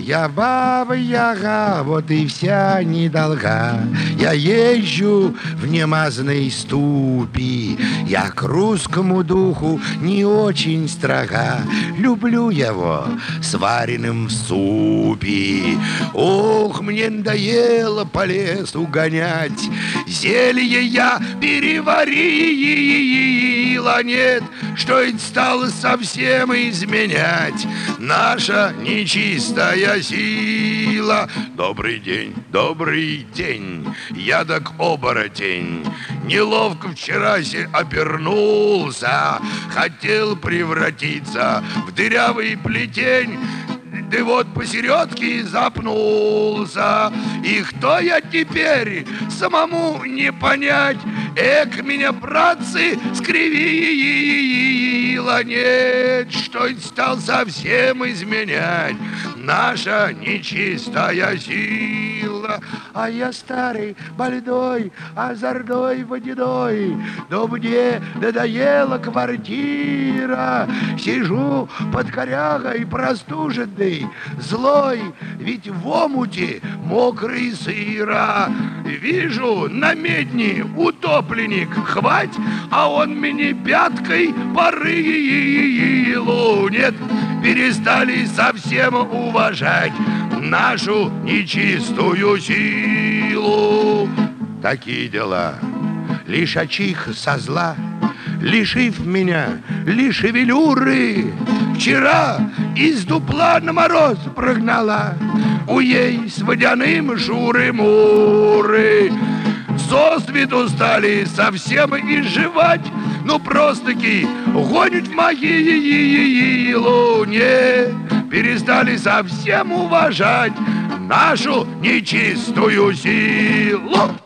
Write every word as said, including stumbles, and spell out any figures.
Я баба-яга, вот и вся недолга. Я езжу в немазной ступе. Я к русскому духу не очень строга. Люблю его сваренным в супе. Ох, мне надоело по лесу гонять. Зелье я переварила, нет, что ведь стало совсем изменять. Наша нечистая сила. Добрый день, добрый день, я так оборотень. Неловко вчерасе обернулся, хотел превратиться в дырявый плетень. Да вот посередке запнулся. И кто я теперь, самому не понять. Эк, меня, братцы, скривило. Нет, что стал совсем изменять. Наша нечистая сила. А я старый, больной, озорной, водяной. Но мне надоела квартира. Сижу под корягой простуженный, злой, ведь в омуте мокрый сыра. Вижу на медне утопленник, хвать, а он мне пяткой порылу. Нет, перестали совсем уважать нашу нечистую силу. Такие дела. Лишь очих со зла, лишив меня лишь шевелюры, вчера из дупла на мороз прогнала у ей с водяным шуры-муры. Сосвету стали совсем изживать, ну просто-таки гонят в могилу. Не перестали совсем уважать нашу нечистую силу.